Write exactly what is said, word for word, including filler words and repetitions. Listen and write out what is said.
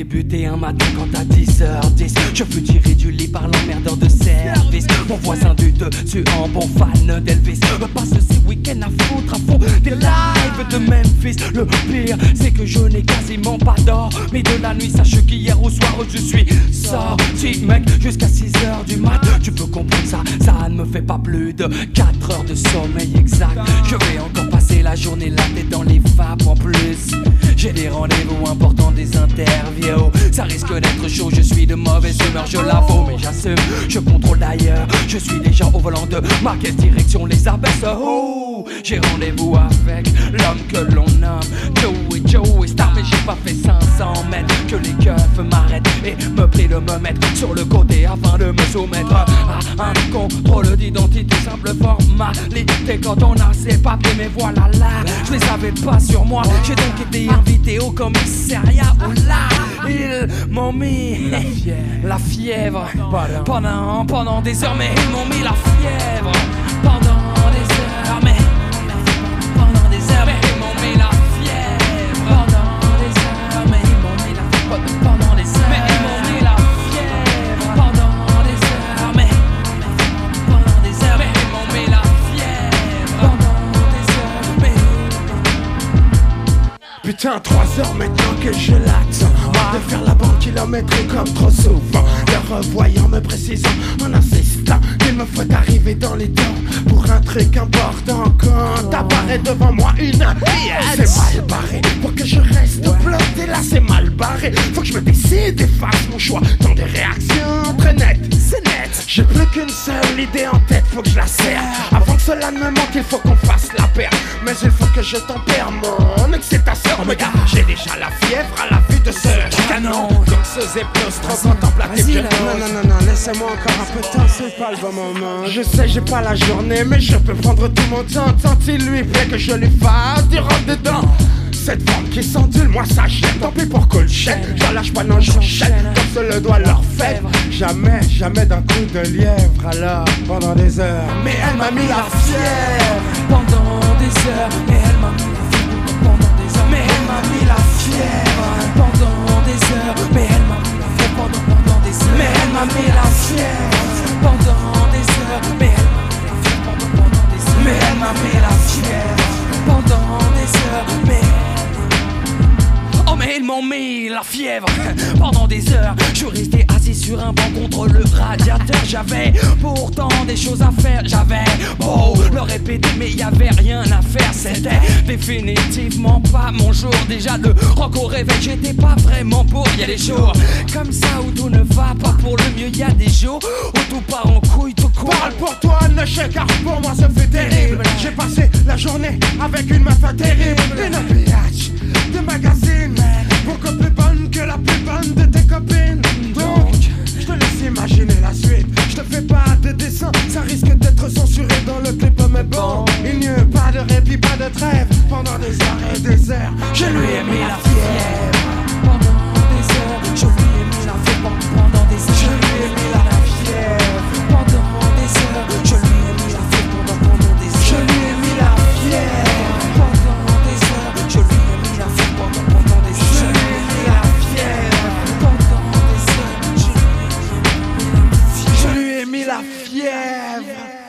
débuté un matin quand à dix heures dix je fus tiré du lit par l'emmerdeur de service. Mon voisin du dessus en bon fan d'Elvis me passe ces week-ends à foutre à fond des lives de Memphis. Le pire c'est que je n'ai quasiment pas d'or, mais de la nuit sache qu'hier au soir je suis sorti mec jusqu'à six heures du mat. Tu peux comprendre ça, ça ne me fait pas plus de quatre heures de sommeil exact. Je vais encore passer la journée la tête dans les vapes en plus. J'ai des rendez-vous importants, des interviews. Ça risque d'être chaud, je suis de mauvaise humeur, je l'avoue, mais j'assume, je contrôle d'ailleurs. Je suis déjà au volant de ma caisse, direction les abesses. Oh, j'ai rendez-vous avec l'homme que l'on nomme Joey, Joey Star, mais j'ai pas fait cinq cents mètres que les keufs m'arrêtent et me prient de me mettre sur le côté afin de me soumettre à un contrôle d'identité, simple formalité quand on a ses papiers. Mais voilà là, je les avais pas sur moi. J'ai donc été invité au commissariat où là, ils m'ont mis la fièvre, la fièvre pendant, pendant des heures, mais ils m'ont mis la fièvre pendant des heures, mais pendant des heures, mais ils m'ont mis la fièvre pendant des heures, mais ils m'ont mis la fièvre pendant des heures, mais ils m'ont mis la fièvre pendant des heures, mais pendant des heures, mais ils m'ont mis la fièvre pendant des heures, mais putain, trois heures maintenant que je l'attends, de faire la bande kilométrique comme trop souvent. Le revoyant me précisant en insistant qu'il me faut arriver dans les temps pour un truc important. Quand apparaît devant moi une c'est mal barré. Pour que je reste bloqué là c'est mal barré. Faut que je me décide et fasse mon choix dans des réactions très nettes. C'est net, j'ai plus qu'une seule idée en tête, faut que je la serre. Avant que cela ne me manque, il faut qu'on fasse la paire. Mais il faut que je tempère mon excitation. Oh my god, j'ai déjà la fièvre à la vue de ce canon. Donc ce zéplos trop contemplatif. Non, non, non, non, laissez-moi encore un peu de temps, c'est pas le bon moment. Je sais, j'ai pas la journée, mais je peux prendre tout mon temps. Tant il lui plaît que je lui fasse du rentre dedans. Cette forme qui s'endule, moi ça jette. Tant pis pour Colchette, j'en lâche pas, non j'enchaîne. Comme se le doit leur faire. Jamais, jamais d'un coup de lièvre. Alors, pendant des heures, mais elle m'a mis la fièvre pendant des heures, mais elle m'a mis la fièvre pendant des heures, mais elle m'a mis la fièvre pendant des heures, mais elle m'a mis la fièvre pendant, pendant des heures, mais elle m'a mis la fièvre pendant des heures, mais elle m'a mis la fièvre pendant, pendant des heures, mais elle m'a mis la fièvre pendant des heures, mais oh mais ils m'ont mis la fièvre pendant des heures. Je suis resté assis sur un banc contre le radiateur. J'avais pourtant des choses à faire. J'avais beau le répéter mais y avait rien à faire. C'était définitivement pas mon jour. Déjà le rock au réveil j'étais pas vraiment pour. Y'a des jours comme ça où tout ne va pas pour le mieux. Y'a des jours où tout part en couille, tout court. Parle pour toi ne chèque car pour moi ça fait terrible. J'ai passé la journée avec une meuf terrible. Une biatch de magazine, beaucoup plus bonne que la plus bonne de tes copines. Donc, je te laisse imaginer la suite. Je te fais pas de dessin, ça risque d'être censuré dans le clip. Mais bon, il n'y a pas de répit, pas de trêve. Pendant des heures et des heures, je lui ai mis la fièvre. Pendant des heures, je lui ai mis la fièvre pendant des heures. Je lui ai mis la fièvre pendant des heures. Je lui ai mis la fièvre pendant, pendant des heures. Je lui ai mis la fièvre pendant des heures. Je lui ai mis la fièvre pendant, pendant des heures. Je lui ai mis la fièvre pendant des heures. Je lui ai mis la fièvre. Je lui ai mis la fièvre.